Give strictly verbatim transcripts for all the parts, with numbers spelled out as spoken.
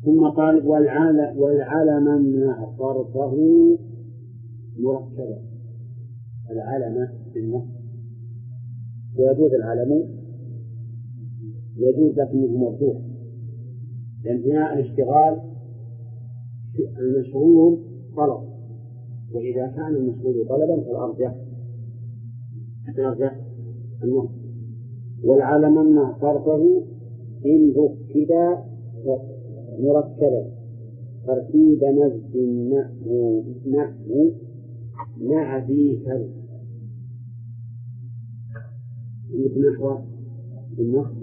ثم قال والعلم والعلم مع صرفه مركبا. العلم بالنص، ويجوز العلم يجوز لكنه مرجوح، لأن بناء الاشتغال المشغول طلب، وإذا كان المشغول طلبا فالأرجح الأرجح النص. والعلم مع صرفه إن ركب مركبا ترتيب مزج نحو نحو مع ذي كذا نحو النص.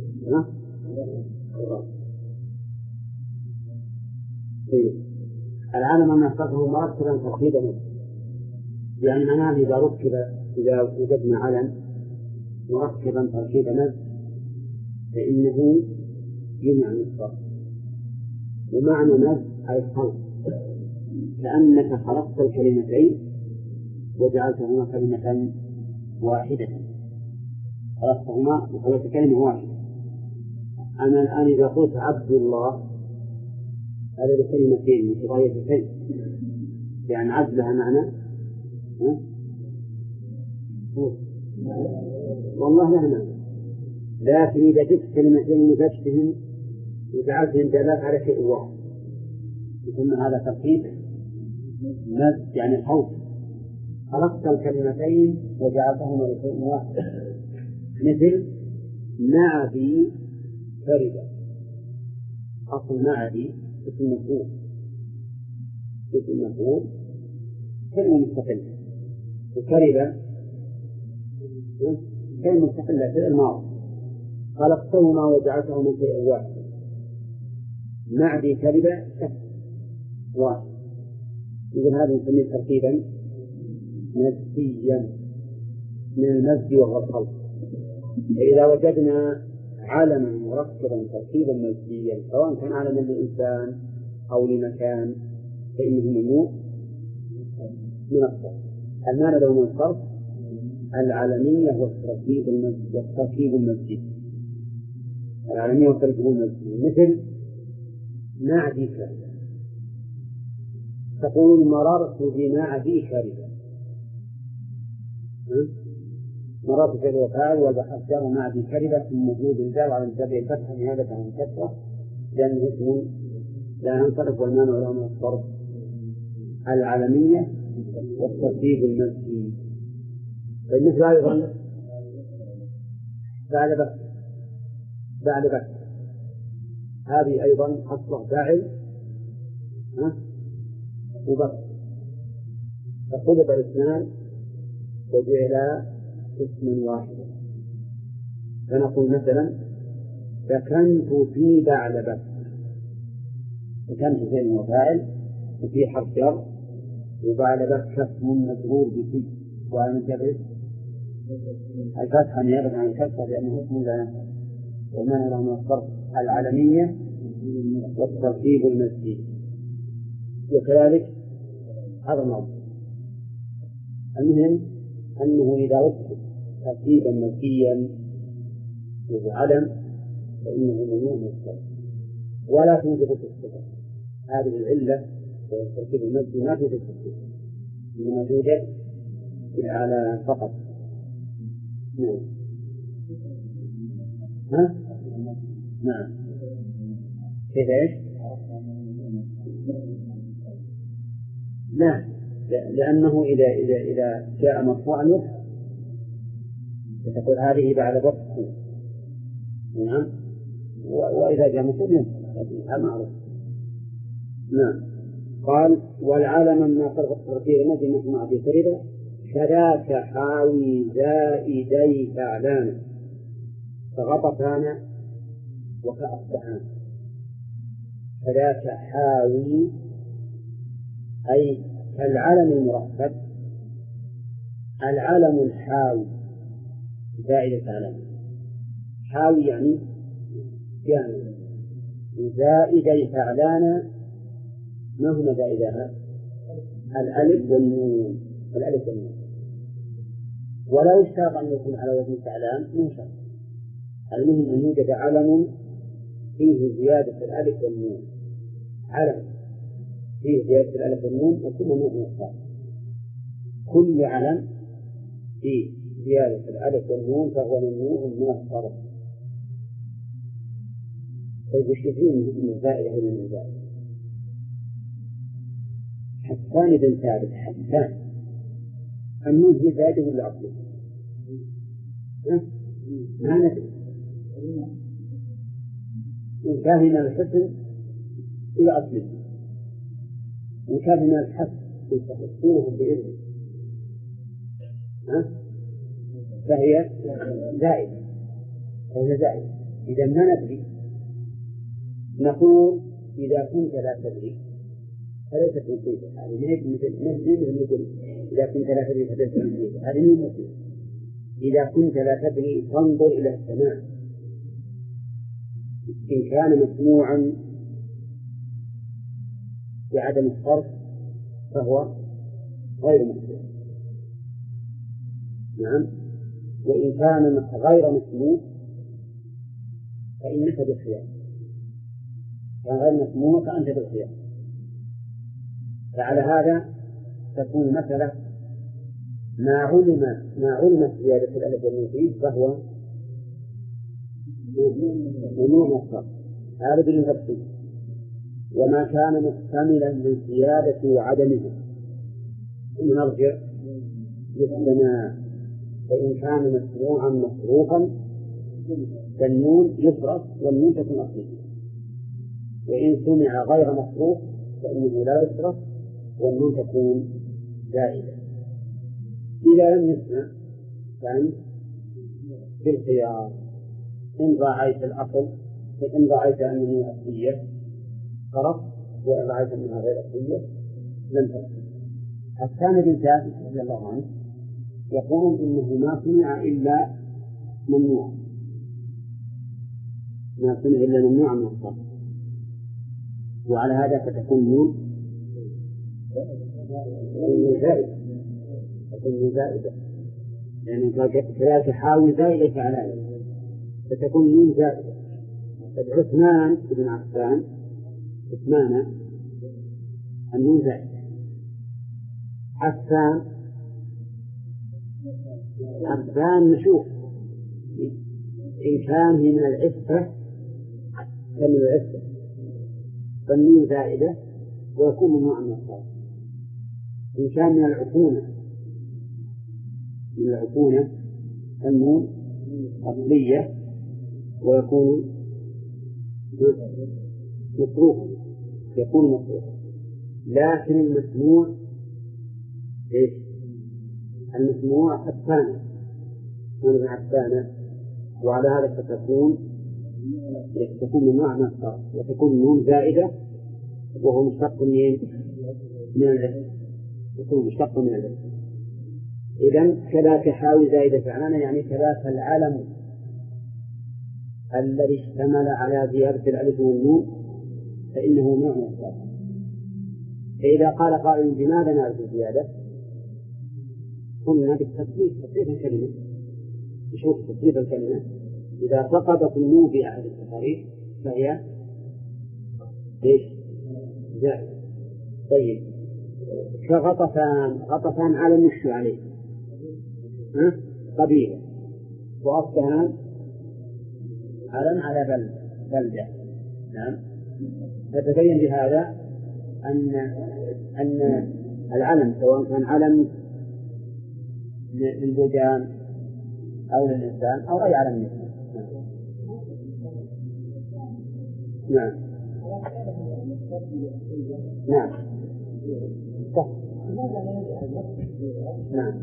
العالم ما صرفه مركبا ترتيب مزج، يعني معناه إذا ركب إذا وجدنا علم مركبا ترتيب مزج فإنه يمنع من الصرف. ومعنى مزج أي خلط، كأنك خلطت الكلمتين وجعلتهما كلمة واحدة، خلطتهما وخلطت كلمة واحدة. أنا الآن إذا قلت عبد الله هذا بكلمتين متغيرتين، يعني عبد لها معنى ها؟ والله لها معنى، لكن إذا جبت كلمتين مزجتهم وجعلتهم دلالات على شيء واحد يسمى هذا ترتيب مزج، يعني خلط، خلطت الكلمتين وجعلتهما لشيء واحد. مثل معدي فرد، أصل معدي اسم مفعول، اسم مفعول كلمة مستقلة، وكرب كلمة مستقلة في الماضي، خلقتهما وجعلتهما شيء واحد. معدي كرب شخص واحد، إذن هذا نسميه ترتيبا مزجيا من المزج وهو الخلط. إذا وجدنا علما مركبا ترتيبا مزجيا سواء كان علما للإنسان أو لمكان فإنه ممنوع من الصرف. المعنى له من الصرف العلمية والترتيب المزجي والترتيب المزجي العلمية والترتيب المزجي. مثل معدي كريم، تقول مررت بمعدي كريم، مرات في الوفاء والبحث معدي كذبة من وجود الجار على متابع الفتح نيابة عن الكسرة لأنه اسم لا ينصرف والمانع له من الصرف العالمية والترتيب المزجي. بالنسبة أيضا بعد بكر بعد بكر هذه أيضا أصلح فاعل وبكر، فقلب الاثنان وجعل اسما واحدا. فنقول مثلا سكنت في بعد بكر، سكنت فعل وفاعل وفي حرف جر وبعد بكر اسم مجرور بفي وعلى مجرد الفتحة نيابة عن الكسرة لأنه اسم لا ينفع ومعنى له من الصرف العالمية والترتيب المزجي. وكذلك هذا النظر. المهم أنه إذا رتب ترتيبا مزجيا وعلم فإنه ممنوع من الصرف ولا توجد في الصفة. هذه العلة والترتيب المزجي ما توجد في الصفة، إنما توجد على فقط. نعم ها؟ نعم كيف ايش؟ لا، لأنه إذا إذا إذا جاء مرفوعا يفهم فتقول هذه بعد بكر. نعم، وإذا جاء منصوب يفهم معروف. نعم. قال والعالم ما صرف الترتيب مزج نحو مع ذي فريدة كذاك حاوي زائدي فعلان فغطفان وكأصبحان. كذاك حاوي أي كالعلم المركب، العلم الحاوي زائد فعلان، حاوي يعني جامع، زائدي فعلان ما هنا زائدها؟ الألف والنون، الألف والنون. ولو اشترط أن يكون على وزن فعلان من شرط، المهم أن يوجد علم فيه زيادة الألف والنون علم فيه زيادة الألف والنون وكل نوع من الصرف. كل علم فيه زيادة الألف والنون فهو ممنوع من الصرف. طيب وش يفيد من الزائدة ولا من الزائدة؟ حسان بن ثابت حسان النون هي زائدة ولا أصلية؟ ما ندري. إن كان من الحسن إلى أصله، إن كان من الحسن يستحسونه بإذنه فهي زائدة فهي زائدة. إذا ما ندري نقول إذا كنت لا تدري فليست مصيبة. هذه مثل نقول إذا كنت لا تدري فليست مصيبة. هذه من مصيبة. إذا كنت لا تدري فانظر إلى السماع. إن كان مسموعا بعدم الصرف فهو غير مسموع. نعم. وإن كان غير مسموع فإنك بالخيار. كان غير مسموع فأنت بالخيار. فعلى هذا تكون مثلا ما علم ما علمت زيادة الألف والنون فيه فهو ممنوع من الصرف. هذا بالتفصيل. وما كان محتملا للزيادة وعدمها نرجع للسماع. فإن كان مسموعا مصروفا فالنون يصرف والنون تكون أصلية. وإن سمع غير مصروف فإنه لا يصرف والنون تكون زائدة. إذا لم يسمع فأنت بالخيار. إن راعيت الأصل فإن راعيت أنها أصلية صرف، وإن راعيت أنها غير أصلية لم تصرف. حسان بن ثابت رضي الله عنه يقول إنه ما سمع إلا ممنوع، ما سمع إلا ممنوع من الصرف. وعلى هذا فتكون النون زائدة تكون زائدة لأن كذلك حاول زائدة فعلان فتكون النون زائدة. عثمان بن عفان عثمان النون زائدة. حسان حسان نشوف إن كان من العفة فمن العفة فالنون زائدة ويكون ممنوعا من الصرف. إن كان من العفونة من العفونة النون أصلية ويكون مصروفا يكون مصروفا. لكن المسموع إيش؟ المسموع حسانة من عفانة. وعلى هذا فتكون تكون ممنوعة من الصرف وتكون النون زائدة وهو مشتق من من العلم يكون مشتق من العلم. إذن كذاك حاوي زائدة فعلانة يعني كذاك العلم الذي اشتمل على زيادة الألف والنون فإنه ممنوع من الصرف. فإذا قال قائل بماذا نعرف الزيادة؟ قلنا بالتصريف تصريف الكلمة. نشوف تصريف الكلمة إذا سقطت النون في أحد التصاريف فهي إيش؟ زائدة. طيب كغطفان غطفان على مشي عليه ها؟ قبيلة وأصبحان علم على بلد بلدة. نعم. فتبين بهذا أن أن العلم سواء كان علم للبلدان أو للإنسان أو أي علم منه. نعم نعم صح. نعم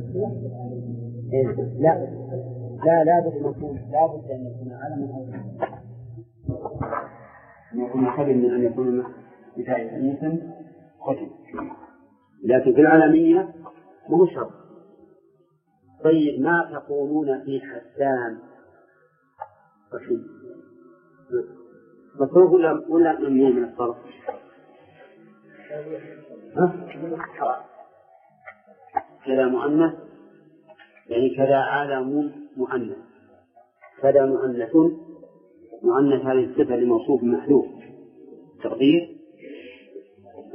لا لا لا بد يكون لا بد أن يكون علما أو أن يكون خبر من أن يكون بتاع مثل خبر. لكن في العالمية مو شرط. طيب ما تقولون في حسان مصروف ولا ولا ممنوع من الصرف؟ ها؟ كذا مؤنث يعني كذا عالم مؤنث كذا مؤنث مؤنث هذه الصفة لموصوف محذوف تقدير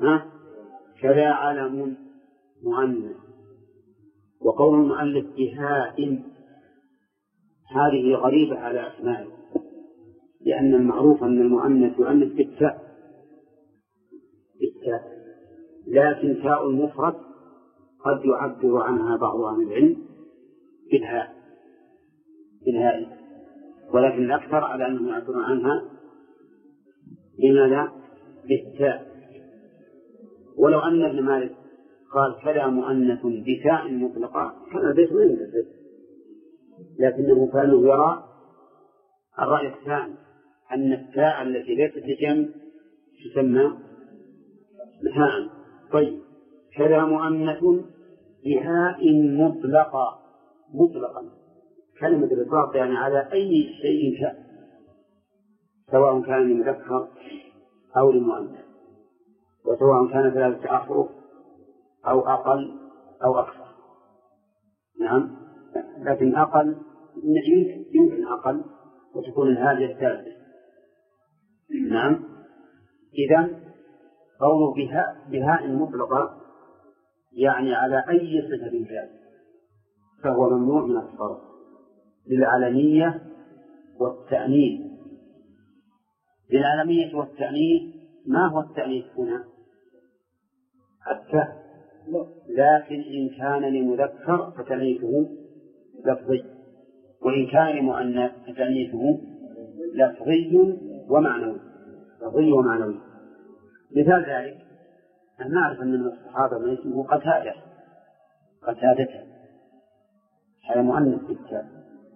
ها كذا علم مؤنث. وقول المؤلف بهاء هذه غريبة على أسمائه، لأن المعروف أن المؤنث يؤنث بالتاء بالتاء، لكن تاء المفرد قد يعبر عنها بعض أهل العلم بالهاء بالهاء، ولكن الأكثر على أنهم يعبرون عنها بماذا؟ بالتاء. ولو أن ابن مالك قال كذا مؤنث بتاء مطلقة كان البيت ما ينتهي، لكنه كانوا يرى الرأي الثاني أن التاء التي ليست لجمع تسمى هاء. طيب كذا مؤنث بهاء مطلقة مطلقا، كلمة الإطلاق يعني على أي شيء كان، سواء كان لمذكر أو لمؤنث، وسواء كان ثلاثة أحرف أو أقل أو أكثر. نعم، لكن أقل يمكن أقل وتكون الهاء الثالثة. نعم، إذن قوله بهاء بهاء مطلقة يعني على أي صفة كان فهو ممنوع من الصرف للعلمية والتأنيث. للعلمية والتأنيث، ما هو التأنيث هنا؟ التاء، لكن إن كان لمذكر فتأنيثه لفظي، وإن كان لمؤنث فتأنيثه لفظي ومعنوي لفظي ومعنوي. مثال ذلك أن نعرف أن من الصحابة من اسمه قتادة قتادة هذا مؤنث بالتاء،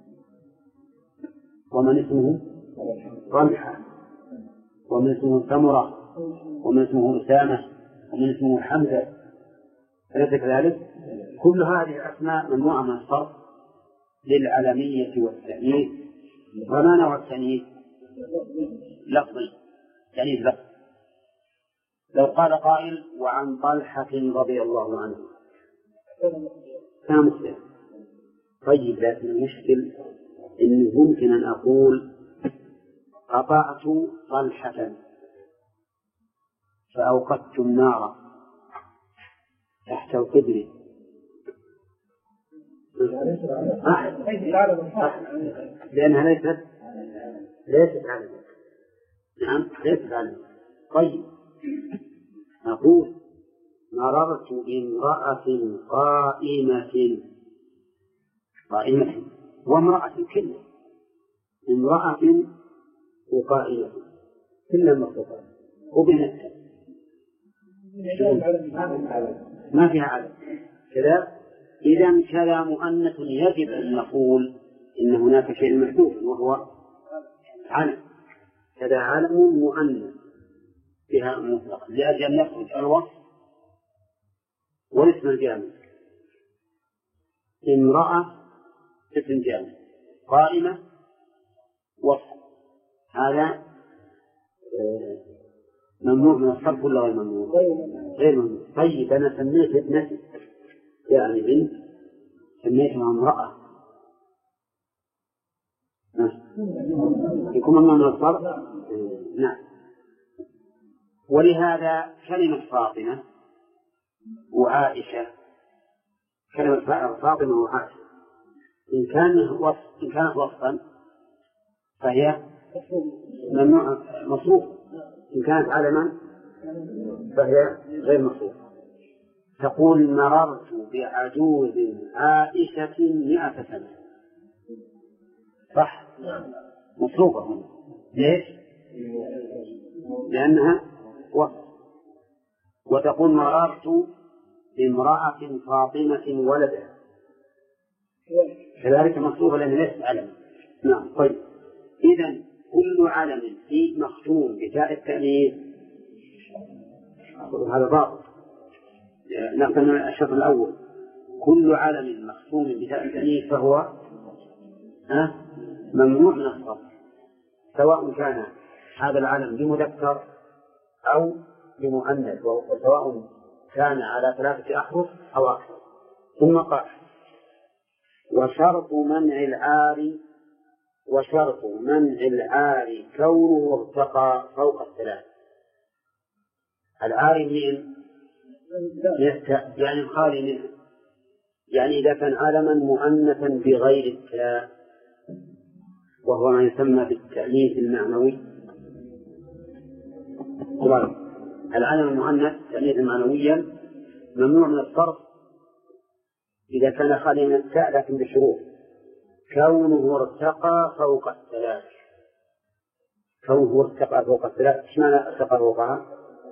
ومن اسمه طلحة، ومن اسمه ثمرة، ومن اسمه أسامة، ومن اسمه حمزة، أليس كذلك؟ كل هذه الأسماء ممنوعة من الصرف للعلمية والتأنيث. وما نوع التأنيث؟ لفظي، تأنيث لفظي. لو قال قائل وعن طلحة رضي الله عنه كان مسلم. طيب، لكن المشكل إنه ممكن أن أقول قطعت طلحة فأوقدت النار تحت القدر، لأنها ليست ليست علما. نعم، ليست علما. طيب، نقول مررت بامرأة قائمة قائمة وامرأة كلها، امرأة وقائمة كلها مخلوقات وبنتها ما فيها علم كذا. إذا كذا مؤنث يجب أن نقول إن هناك شيء محذوف وهو علم. كذا علم مؤنث بها مطلق لأجل أن يخرج الوصف والاسم الجامع. امرأة اسم جامع، قائمة وصف، هذا ممنوع من الصرف ولا غير ممنوع؟ غير ممنوع. طيب، أنا سميت ابنتي يعني بنت سميتها امرأة، يكون ممنوع من الصرف؟ نعم. ولهذا كلمة فاطمة وعائشة، كلمة فاطمة وعائشة إن كان وصف إن كانت وصفا فهي ممنوع مصروف، إن كانت علما فهي غير مصروف. تقول مررت بعجوز عائشة مئة سنة، صح؟ مصروفة هنا. ليش؟ لأنها وصف. وتقول مررت بامرأة فاطمة ولدها، كذلك مصروفة لأنها ليست علما. نعم. طيب، إذن كل علم فيه مختوم بتاء التأنيث هذا ضابط. نأخذ من الشرط الأول، كل علم مختوم بتاء التأنيث فهو ممنوع من الصرف، سواء كان هذا العلم بمذكر أو بمؤنث، وسواء كان على ثلاثة أحرف أو أكثر. ثم قال وشرط منع العار وشرط منع العار كونه ارتقى فوق الثلاث. العاري من يستاء يعني الخالي منه، يعني إذا كان علما مؤنثا بغير التاء، وهو ما يسمى بالتأنيث المعنوي. طبعا العلم المؤنث تأنيثا معنويا ممنوع من الصرف إذا كان خاليا من التاء، لكن بشروط: كونه ارتقى فوق الثلاث. كونه ارتقى فوق الثلاث، ايش معنى ارتقى فوقها؟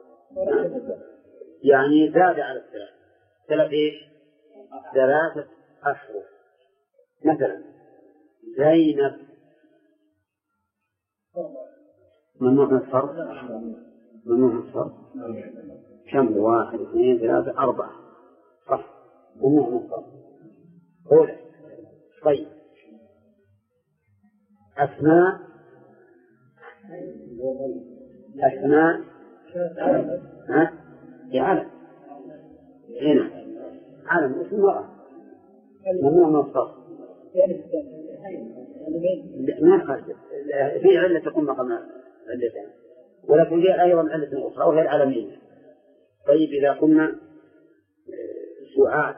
يعني زاد على الثلاث. ثلاث ايش؟ ثلاثة أحرف. مثلا زينب ممنوع من الصرف، ممنوع من الصرف. كم؟ واحد اثنين ثلاثة أربعة، صح، ممنوع من الصرف. قول. طيب أسماء، أسماء ها؟ يا علم هنا علم اسم امرأة ممنوع من الصرف. ما يخالف، في علة تكون مقام علتين، ولكن في أيضا علة أخرى وهي العالمية. طيب إذا قلنا سعاد،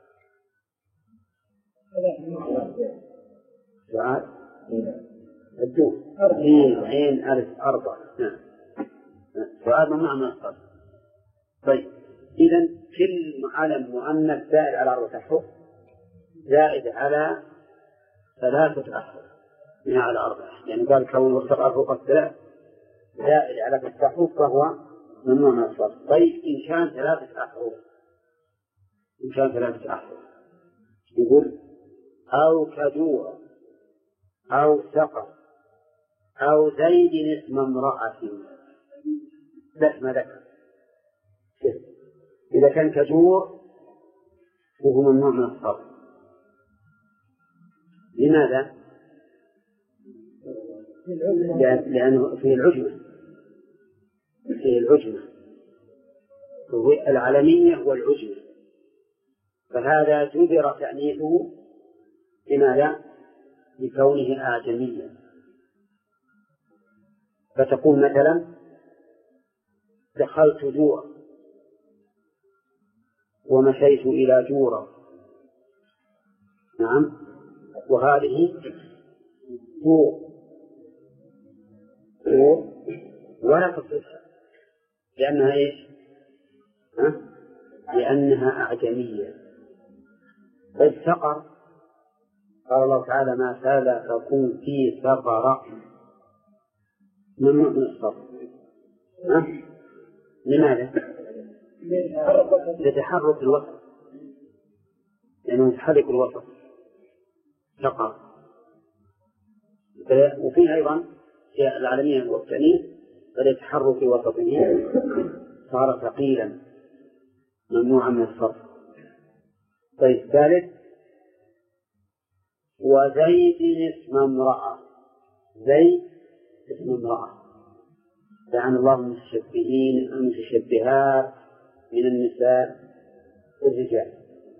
سعاد الدوم عين عين ألف أربعة، نعم، سعاد ممنوع من الصرف. طيب إذن كل علم مؤنث زائد على أربعة أحرف زائد على ثلاثة أحرف من على أربعة، يعني قال كون ارتقى فوق الثلاث زائد على ثلاثة أحرف فهو ممنوع من الصرف. طيب إن كان ثلاثة أحرف، إن كان ثلاثة أحرف يقول أو كدور أو سقر أو زيد اسم امرأة، بس ما ذكر. إذا كان كدور فهو ممنوع من الصرف. لماذا؟ لأنه فيه العجمة، فيه العجمة، هو العالمية والعجمة، فهذا جبر تأنيثه لماذا؟ لكونه أعجميا. فتقول مثلا دخلت جورا ومشيت إلى جورا، نعم، وهذه جور ولا تصلها لأنها إيش؟ ها؟ لأنها أعجمية. فالسقر قال الله تعالى ما سلككم في سقر، ممنوع من الصرف. لماذا؟ لتحرك الوسط، لأنه يعني يتحرك الوسط سقر. وفيه أيضا في العالمية والتأنيث فليتحرك وسطه صار ثقيلا ممنوعا من الصرف. طيب ثالث وزيد اسم امرأة، زيد اسم امرأة، لعن الله المتشبهين المتشبهات من النساء والرجال.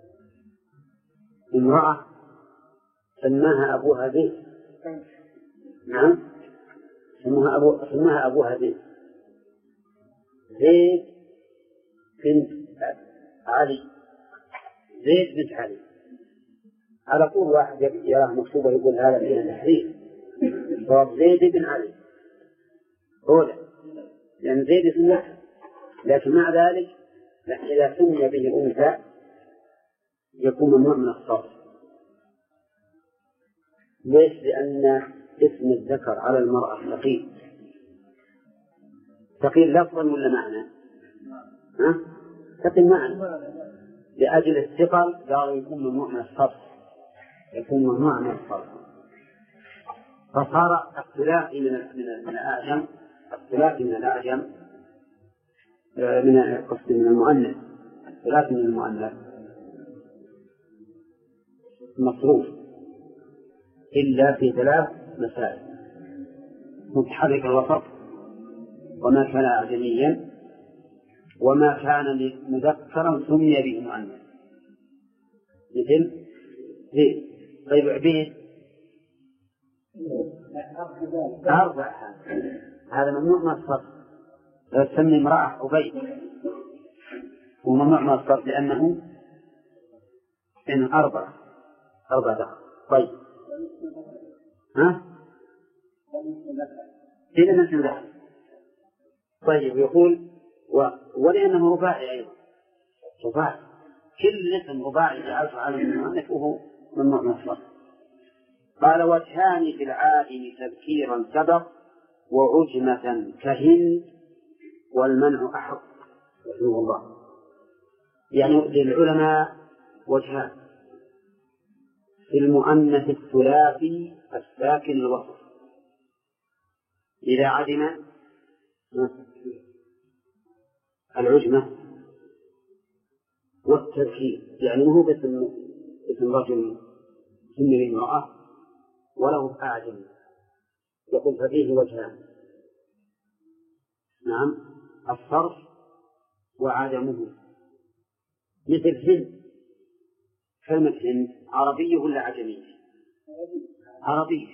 امرأة سماها أبوها به، نعم، سماها أبو سماها أبوها به. زيد بنت علي، زيد بنت علي، على طول واحد يراه مكتوبة يقول هذا فيها تحريف، صار زيد بن علي أولى، لأن زيد اسمه، لكن مع ذلك إذا سمي به أنثى يكون ممنوع من الصرف. ليش؟ لأن اسم الذكر على المرأة ثقيل، ثقيل لفظا ولا معنى؟ ها؟ ثقيل معنى. لأجل الثقل قالوا يكون ممنوع من الصرف، يكون ممنوع من الصرف. فصار الثلاثي من من الأعجم، الثلاثي من الأعجم من قصد من المؤنث، الثلاثي من المؤنث مصروف إلا في ثلاث مسائل: متحرك الوسط، وما كان أعجميا، وما كان مذكرا سمي به مؤنث، مثل زيد. طيب عبيد أربع، هذا ممنوع من الصرف لو تسمي امرأة عبيد وممنوع من الصرف لأنه إن أربعة أربعة دخل. طيب ها؟ إذا مثل ذلك. طيب يقول و... ولأنه رباعي أيضا رباعي كل اسم رباعي جعلته على المؤنث وهو ممنوع من الصرف. قال وجهان في العادم تذكيرا سبق وعجمة كهند والمنع أحق رحمه الله. يعني للعلماء وجهان في المؤنث الثلاثي الساكن الوسط إذا عدم العجمة والتذكير، يعني هو باسم اسم رجل سمي امرأة وله أعجم، يقول ففيه وجهان، نعم الصرف وعدمه. مثل هند، كلمة هند عربية ولا عجمية؟ عربية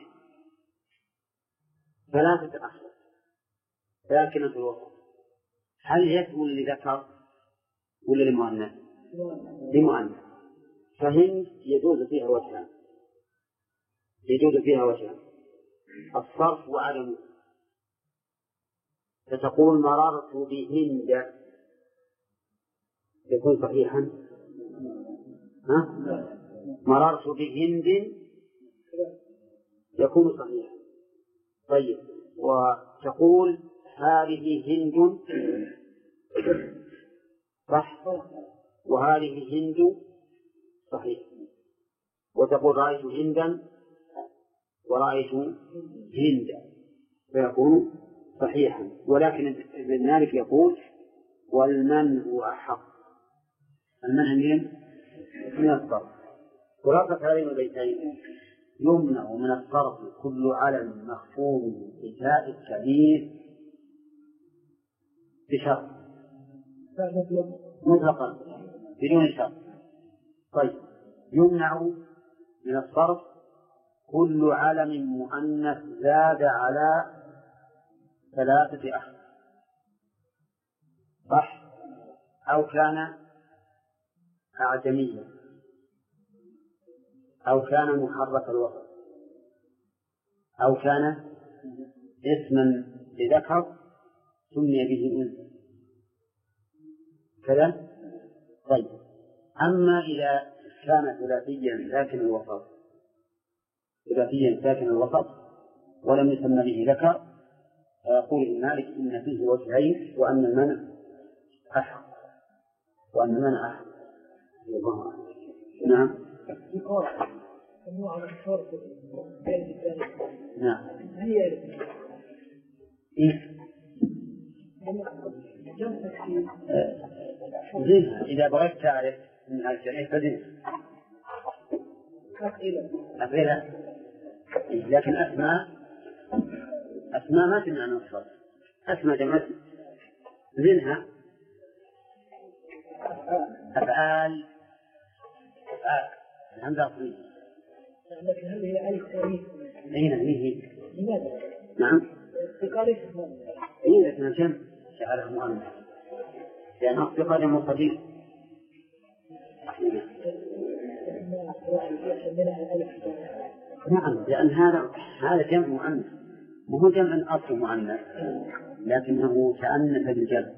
ثلاثة أحرف ساكنة في الوسط، هل يكون لذكر ولا لمؤنث؟ لمؤنث. فهند يجوز فيها وجهان يجوز فيها وجهان الصرف وعدمه. فتقول مررت بهند يكون صحيحا، ها؟ مررت بهند يكون صحيحا. طيب وتقول هذه هند صح وهذه هند صحيح. وتقول رأيت هندا ورأيت هندا فيكون صحيحا. ولكن ابن مالك يقول والمنع أحق. المنع من من الصرف. خلاصة هذين البيتين يمنع من الصرف كل علم مخفوض بتاء التأنيث بشرط مطلقا بدون شرط. طيب يمنع من الصرف كل علم مؤنث زاد على ثلاثة أحرف صح أو كان أعجميا أو كان محرك الوسط أو كان اسما لذكر سمي به أنثى كذا. طيب أما إذا كان ثلاثيا ساكن الوسط ثلاثيا ساكن الوسط ولم يسمى به ذكر فيقول ابن مالك إن فيه وجهين وأن المنع أحق وأن المنع أحق. نعم نعم إيه؟ زينها إذا بغيت تعرف من الجريح فزينها أفعلها. لكن أسماء أسماء ما تمنع من الصرف. أسماء جمع زينها أفعال أفعال الحمد لله. لكن هل هي ألف تاريخ؟ أين هي؟ لماذا؟ نعم تقاريخ إيه لكن الجمع جعله مؤنث لأن أصدقاء جمع صديق. نعم لأن هذا هذا جمع مؤنث وهو جمع أصل مؤنث لكنه تأنث بالجمع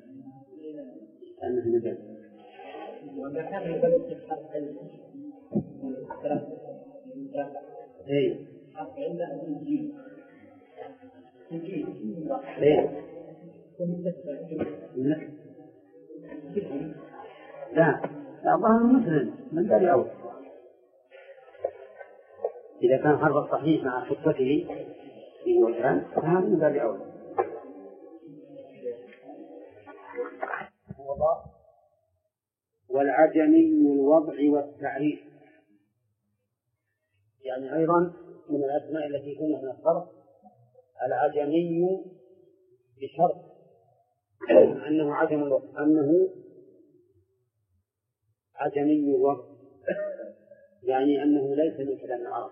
تأنث بالجمع. إيه إيه لا لا ظهر مثل من باب أول إذا كان حرف الصحيح مع خطته في وجهان فهذا من باب أول. والعجمي الوضع والتعريف يعني أيضا من الأسماء التي كنا من الصرف العجمي بشرط أنه عجم الوضع أنه عجمي الوضع يعني أنه ليس من كلام العرب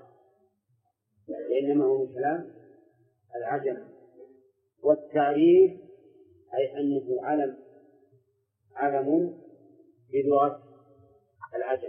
وإنما هو من كلام العجم. والتعريف أي أنه علم علم بلغة العجم،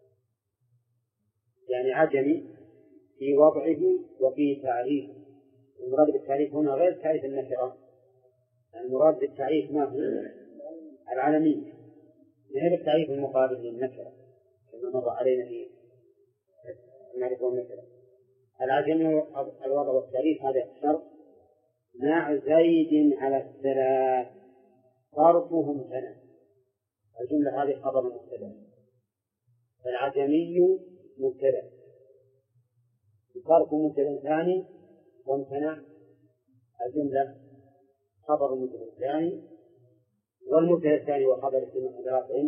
يعني عجمي في وضعه وفي تعريفه. المراد بالتعريف هنا غير تعريف النكرة، المراد بالتعريف ما هو العلمي غير التعريف المقابل للنكرة كما مر علينا في المعرفة والنكرة. العجمي الوضع والتعريف هذا الشرط مع زيد على الثلاث صرفه امتنع. الجملة هذه خبر مبتدأ، العجمي مبتدأ صرفه مبتدأ ثاني وامتنع الجملة خبر مبتدأ ثاني، والمبتدأ الثاني وخبر اسم رفع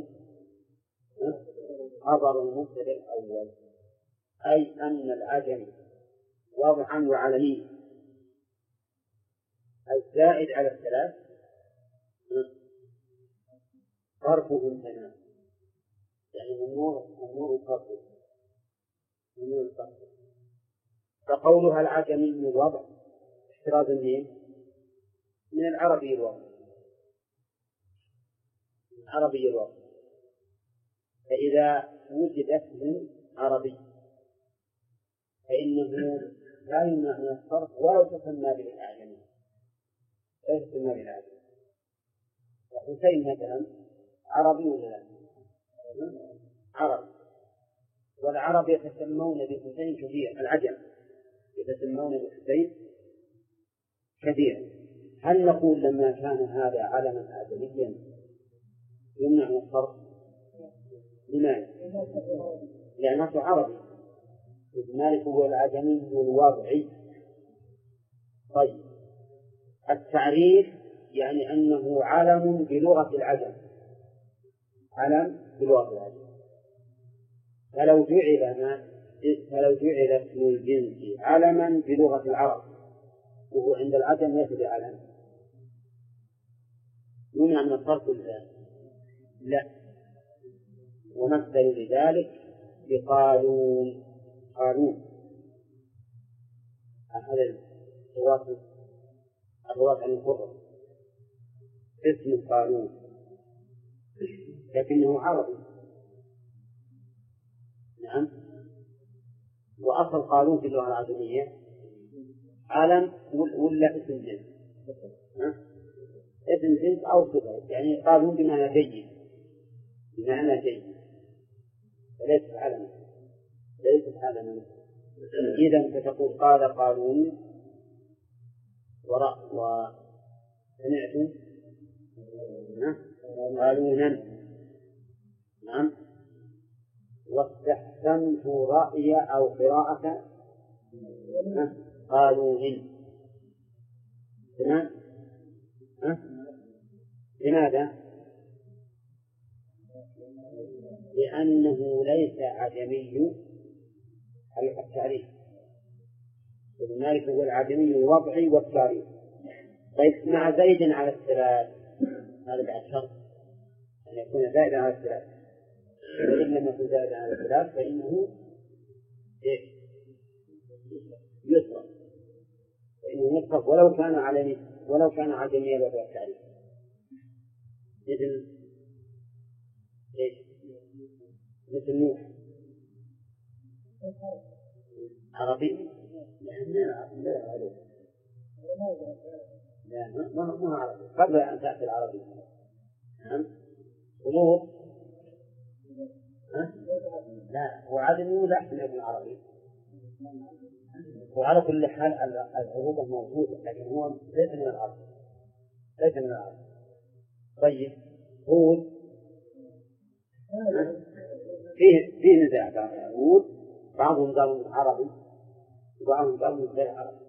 خبر المبتدأ الأول، أي أن العجمي واضحا وعلمي الزائد على الثلاث صرفه امتنع، يعني ممنوع ممنوع صرفه ممنوع صرفه. فقولها العجمي الوضع احتراز منين؟ من العربي الوضع، العربي الوضع. فإذا وجد اسم عربي فإنه لا يمنع من الصرف ولو تسمى به الأعجمي، لا تسمى به الأعجمي. حسين مثلا عربي ولا لا؟ عربي، والعرب يتسمون بحسين كثير، العجم يتسمون بحسين كثير. هل نقول لما كان هذا علما أعجميا يمنع من الصرف؟ لماذا؟ لأنه عربي، مالك هو العجمي الوضعي. طيب التعريف يعني أنه علم بلغة العجم، علم بلغة العجم. فلو جعل ما فلو جعل اسم الجنس علما بلغة العرب وهو عند العجم ليس بعلم يمنع من الصرف ولا لا؟ ومثل لذلك بقالون. قالون هذا الرواة الرواة عن القرى اسم قالون لكنه عربي. نعم. وأصل قالون في اللغة العربية علم ولا اسم جنس؟ اسم جنس أو صفة، يعني قالون بمعنى جيد، بمعنى جيد ليس علما، ليس علما. إذا فتقول قال قالون ورأى وسمعت قالونا. نعم. واستحسنت رأي أو قراءة قالوهن. تمام. لماذا؟ لأنه ليس عجمي التعريف، ابن مالك هو العجمي الوضعي والتعريف. طيب مع زيد على الثلاث هذا بعد شرط أن يكون زائدا على الثلاث، وإن لم يكن زائدا على الثلاث فإنه يصرف، فإنه يصرف ولو كان عجمي ولو كان عجمي الوضع والتعريف. مثل إيش؟ مثل نوح عربي؟ لا لا عربي، لا ما هو عربي قبل أن تأتي العربي. نعم. ولوط لا هو عدمي ولا أحسن ابن عربي. وعلى كل حال العروبة موجودة لكن هو ليس من العرب، ليس من العرب. طيب هود فيه فيه نزاع، هود بعضهم قالوا عربي وبعضهم قالوا غير عربي،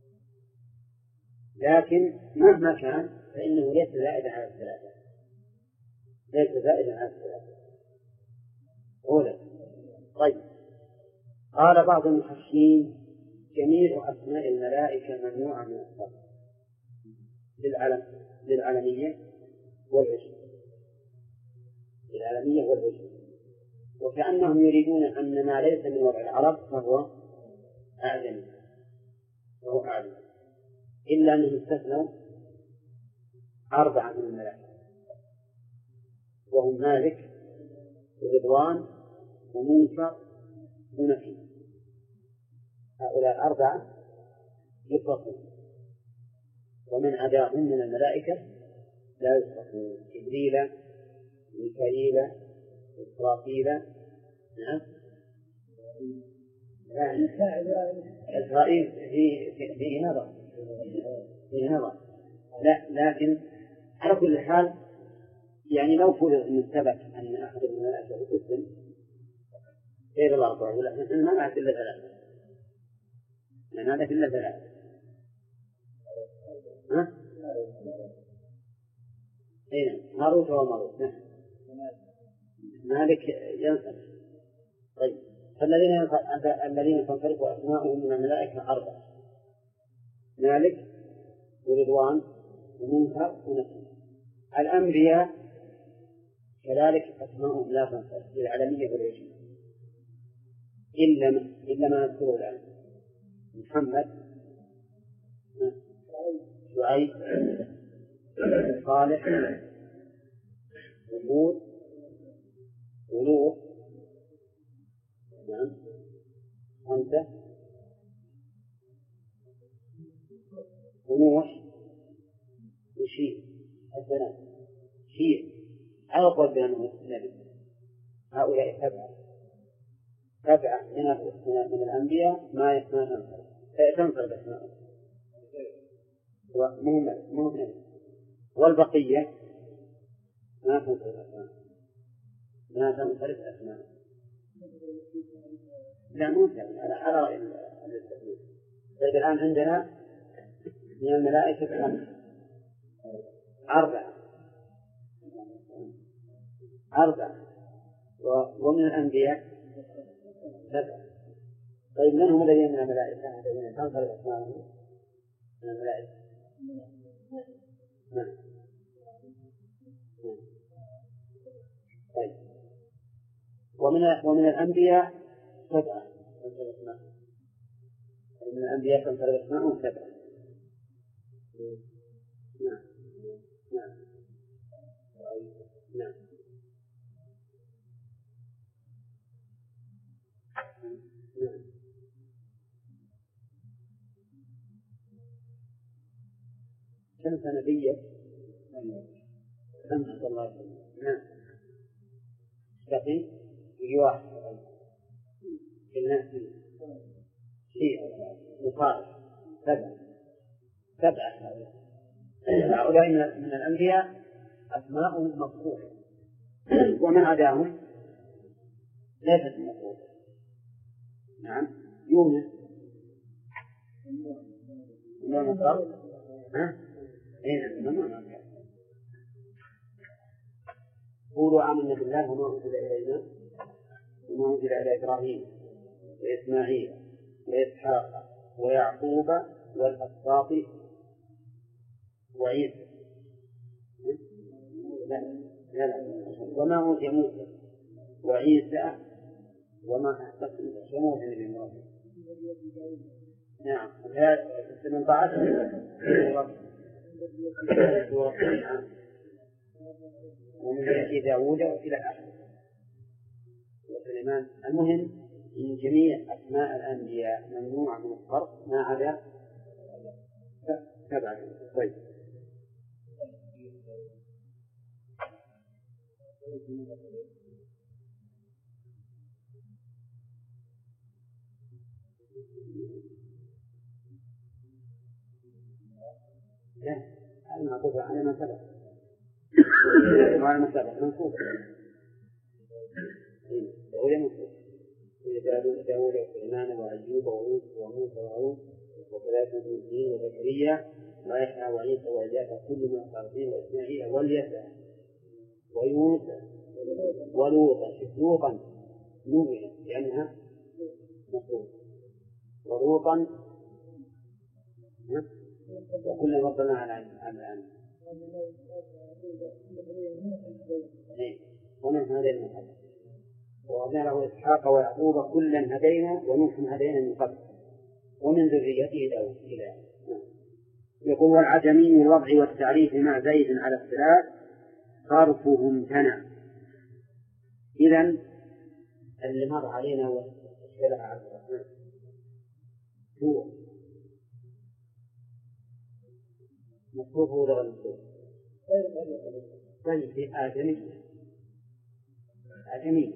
لكن مهما كان فإنه ليس زائدا على الثلاثة، ليس زائدا على الثلاثة أولا. طيب قال بعض المحشين جميع أسماء الملائكة ممنوعة من الصرف للعلم للعلمية والعجم، للعلمية والعجم، وكأنهم يريدون أن ما ليس من وضع العرب فهو أعجمي فهو أعجمي، إلا أنهم استثنوا أربعة من الملائكة، وهم مالك ورضوان ومنكر ونكير. هؤلاء أربعة يفرقون، ومن عداهم من الملائكة لا يفرقون: جبريل، ميكائيل، إسرافيل، نعم، إسرائيل فيه فيه نظر فيه نظر لا، لكن على كل حال يعني لو فرض أن ثبت أن أحد الملائكة يسلم غير الأربعة، ولكن ما بعد إلا ثلاثة، يعني هذا إلا ثلاثة. ها؟ أين؟ ماروت وماروت. نعم. مالك ينصرف. طيب، فالذين الذين تنصرف أسماؤهم من الملائكة أربعة: مالك ورضوان ومنكر ونكير. الأنبياء كذلك أسماؤهم لا تنصرف للعلمية والوجهية إلا إلا ما نذكره الآن: محمد، شعيب، صالح، وهود، ولوط، نعم، خمسة، ونوح، وشيء الثلاث شيء أقوى بأنه النبي. هؤلاء سبعة سبعة من من الأنبياء ما ما تنصر تنصر بأسمائهم ومهم مهم، والبقية ما تنصر بأسمائهم ما تنصر بأسمائهم. لا ممكن على على رأي التحليل. طيب الآن عندنا من الملائكة خمسة، أربعة أربعة ومن الأنبياء سبعة. طيب من هم الذين من الملائكة الذين تنصر أسمائهم من الملائكة؟ نعم. طيب ومن ومن الأنبياء سبعة تنصر أسمائهم، من الأنبياء تنصر أسمائهم سبعة. نعم نعم نعم نعم. خمسة نبية خمسة صلى الله عليه وسلم. نعم. بقي في واحد في الناس شيء مصالح سبعة سبعة. هؤلاء من الأنبياء أسماءهم مذكورة، ومن عداهم ليست مذكورة. نعم. يونس من الصرف. ها؟ أين من قولوا آمنا بالله وما أنزل إلينا وما أنزل إلى إبراهيم وإسماعيل وإسحاق ويعقوب والأسباط وعيسى. لا لا لا وما أوتي موسى وعيسى وما أحسن شموع النبي إبراهيم. نعم. هذا ثمانية عشر سورة ومن ذلك داود وإلى آخره وسليمان. المهم إن جميع أسماء الأنبياء ممنوع من الصرف ما عدا سبعة. طيب لا هذا معطوف على ما سبق وعلى ما سبق منصوب داود منصوب داود وسليمان وأيوب ويوسف وموسى وهارون وثلاثة وثلاثين وزكريا ويحيى وعيسى وإلياس كل من الصالحين وإسماعيل واليسع ويونس ولوطا. لوطا نوعا لأنها مصروف ولوطا وكل وصلنا على الآن ومن هذين المحل ووضعنا له إسحاق ويعقوب كلا هدينا ونوحا هدينا من قبل ومن ذريته داود إلى يقول والعجمي الوضع والتعريف مع زيد على الثلاث صرفه امتنع. إذن اللي مر علينا والشرع عبد الرحمن هو مصروفه ولا غير مصروفه؟ طيب في آدمي آدمي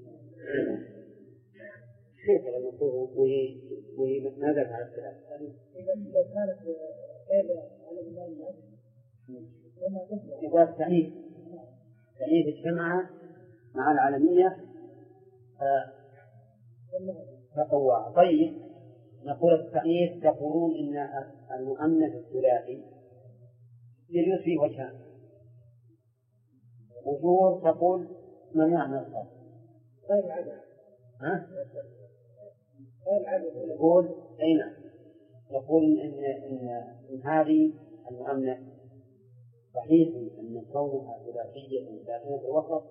كيف المصروف وماذا على الثلاث؟ إذا كانت غير على المال إذا التأنيث التأنيث اجتمع مع العالمية فقوى. طيب نقول التأنيث تقولون إن المؤنث الثلاثي يجوز فيه وجهان. وجوه تقول ممنوع من الصرف غير عدد. ها؟ غير عدد. يقول أين؟ يقول إن إن إن هذه المؤنث صحيح أن كونها ثلاثية ساكنة الوسط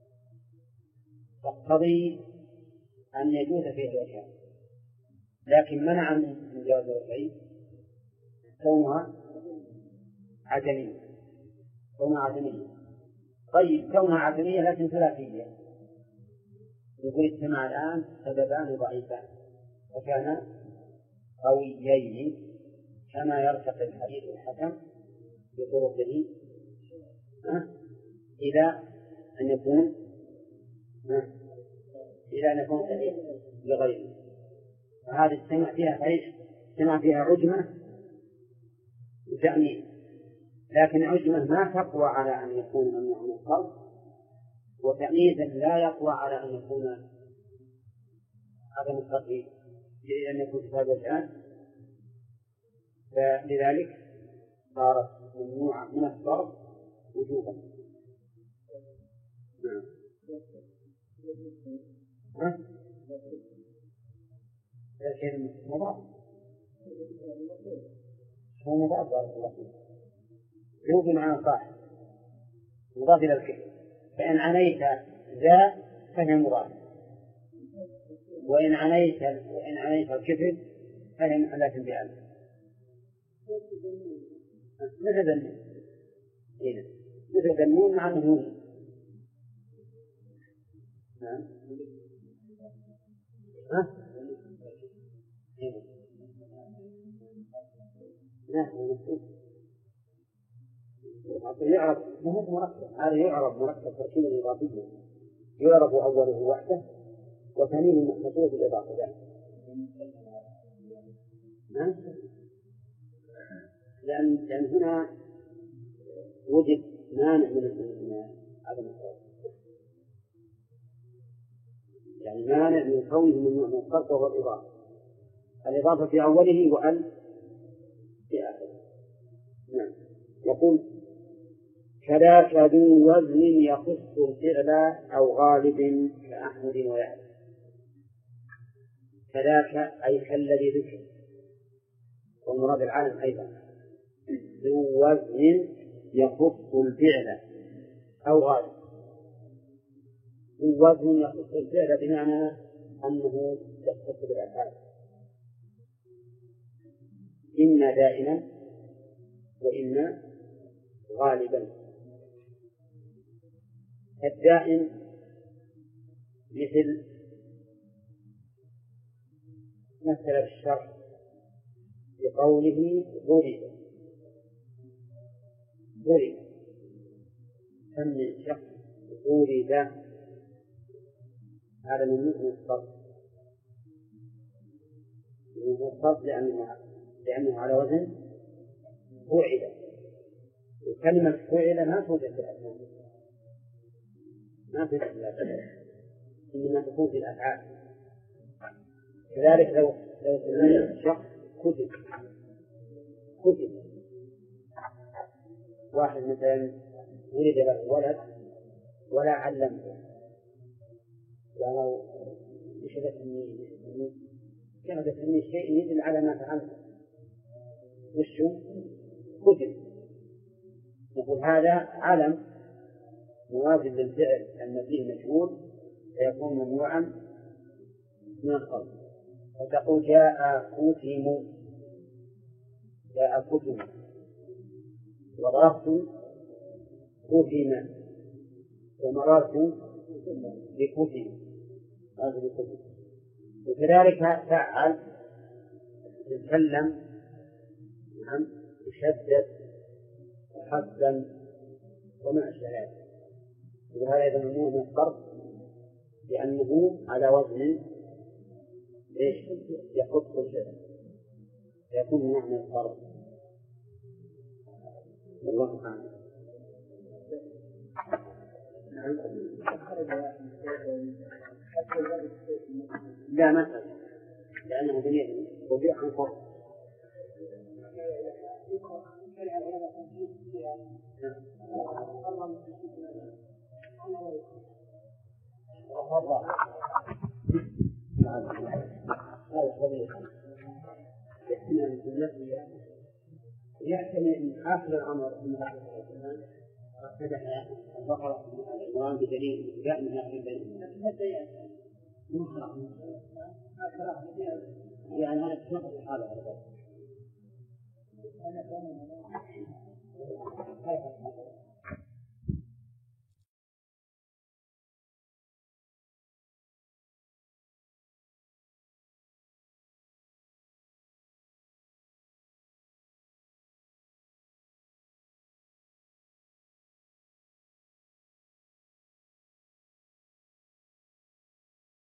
تقتضي أن يجوز فيها الوجهان، لكن منع من جواز الوجهين كونها عدمية. كونها عدمية. طيب كونها عدمية لكن ثلاثية، يقول اجتمع الآن سببان ضعيفان وكان قويين كما يرتقي الحديث الحسن بطرقه إلى أن يكون إلى أن يكون صحيح لغيره. فهذا اجتمع فيها ايش؟ اجتمع فيها عجمة وتأمين، لكن عجمة ما تقوى على أن يكون ممنوع من الصرف، وتأمينا لا يقوى على أن يكون عدم الصرف لأن يكون كتاب وجهان، فلذلك صارت ممنوعة من الصرف وجوبا. نعم. ها؟ لكن مضاف هو مضاف بارك الله فيك، هو بمعنى صاحب مضاف إلى الكفر، فإن عنيت ذا فهي مضاف، وإن عنيت وإن عنيت الكفر فهي لكن بألف مثل ذنون. إيه مثل ذنون مع النون. نعم. ها؟ يعرف مهم مركب، هذا يعرف مركب تركيبا إضافيا، يعرف أوله وحده وثانيه محصول بالإضافة له. لأن لأن هنا وجد مانع من عدم الصرف، يعني مانع من كونه ممنوع من الصرف وهو الإضافة. الإضافة في أوله وأل في آخره. نعم. يقول كذاك ذو وزن يخص الفعل أو غالب كأحمد ويعلم. كذاك أي كالذي ذكر، والمراد العالم أيضا. ذو وزن يخص الفعل أو غالب. ذو وزن يخص الفعل بمعنى أنه يخص بالأفعال إما دائما وإما غالبا. الدائم مثل مثل الشرح بقوله ضرب ضرب سمي شخص ضرب، هذا من مثل الصرف من الصرف لأنه لأنه على وزن فعل، وكلمة فعل ما توجد في الأسماء، ما توجد في الأسماء، إنما تكون في الأفعال. كذلك لو لو سمينا شخص كتب كتب واحد مثلا ولد له ولد ولا علمه، لو بشبه تسميه كما تسميه شيء يدل على ما فعلته وشه كتب، نقول هذا علم موازن للفعل أن فيه مشهور فيكون ممنوعا من الصرف. فتقول جاء كتم جاء كتم وضربت كفما ومررت بكفم هذا بكفم. وكذلك فعل تتكلم نعم تشدد وحسن وما أشبه ذلك. وهذا أيضا ممنوع من الصرف لأنه على وزن إيش يخص الشيء يكون ممنوع من الصرف. والله أعلم. نعم. لا مثلا لأنه بنيه وبيع عن فرق. يحتمل أن آخر الأمر أن فتح البقرة العنوان بدليل جاء من آخر البيان يعني هذا تنقص الحالة على ذلك.